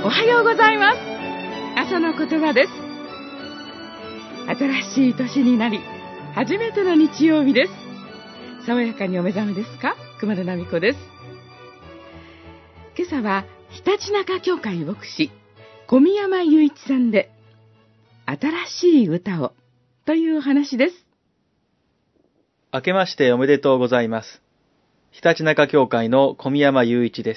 おはようございます。朝の言葉です。新しい年になり初めての日曜日です。爽やかにお目覚めですか？熊田奈美子です。今朝はひたちなか教会牧師小宮山雄一さんで新しい歌をというお話です。 明けましておめでとうございます。ひたちなか教会の小宮山雄一です。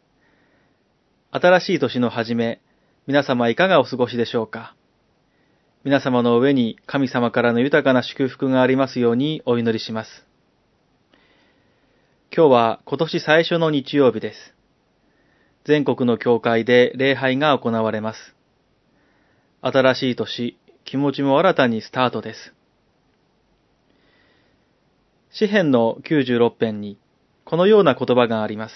新しい年の初め、皆様いかがお過ごしでしょうか。皆様の上に神様からの豊かな祝福がありますようにお祈りします。今日は今年最初の日曜日です。全国の教会で礼拝が行われます。新しい年、気持ちも新たにスタートです。詩編の96編にこのような言葉があります。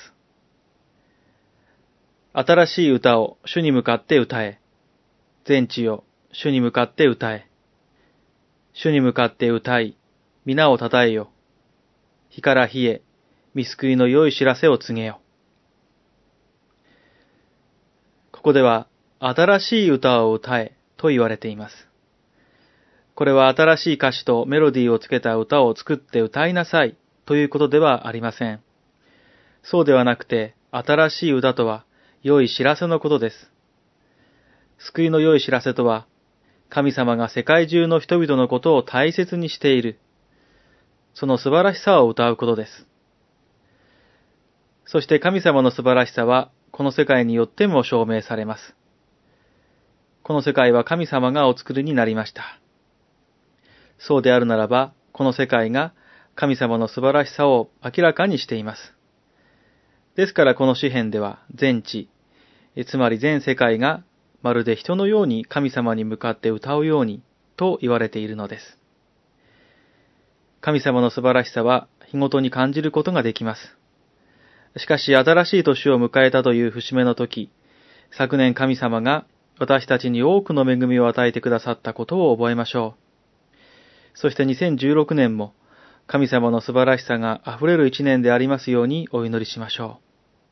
新しい歌を主に向かって歌え。全地よ、主に向かって歌え。主に向かって歌い、皆を称えよ。日から日へ、御救いの良い知らせを告げよ。ここでは、新しい歌を歌えと言われています。これは新しい歌詞とメロディーをつけた歌を作って歌いなさいということではありません。そうではなくて、新しい歌とは、良い知らせのことです。救いの良い知らせとは、神様が世界中の人々のことを大切にしている。その素晴らしさを歌うことです。そして神様の素晴らしさは、この世界によっても証明されます。この世界は神様がお作りになりました。そうであるならば、この世界が神様の素晴らしさを明らかにしています。ですからこの詩編では全地、つまり全世界がまるで人のように神様に向かって歌うようにと言われているのです。神様の素晴らしさは日ごとに感じることができます。しかし新しい年を迎えたという節目の時、昨年神様が私たちに多くの恵みを与えてくださったことを覚えましょう。そして2016年も神様の素晴らしさがあふれる一年でありますようにお祈りしましょう。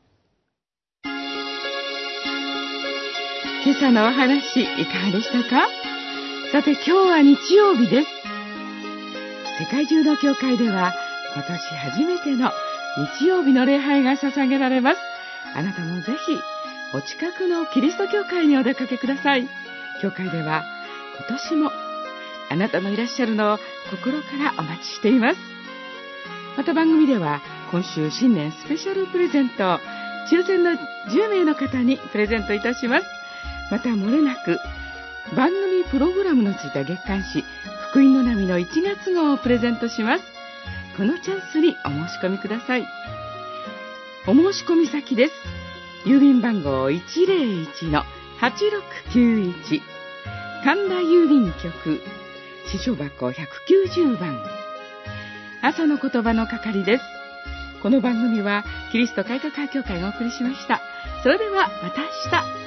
今朝のお話いかがでしたか？さて今日は日曜日です。世界中の教会では今年初めての日曜日の礼拝が捧げられます。あなたもぜひお近くのキリスト教会にお出かけください。教会では今年もあなたのいらっしゃるのを心からお待ちしています。また番組では今週新年スペシャルプレゼントを抽選の10名の方にプレゼントいたします。また漏れなく番組プログラムのついた月刊誌福音の波の1月号をプレゼントします。このチャンスにお申し込みください。お申し込み先です。郵便番号 101-8691 神田郵便局支所箱190番朝の言葉の係です。この番組はキリスト改革派教会がお送りしました。それではまた明日。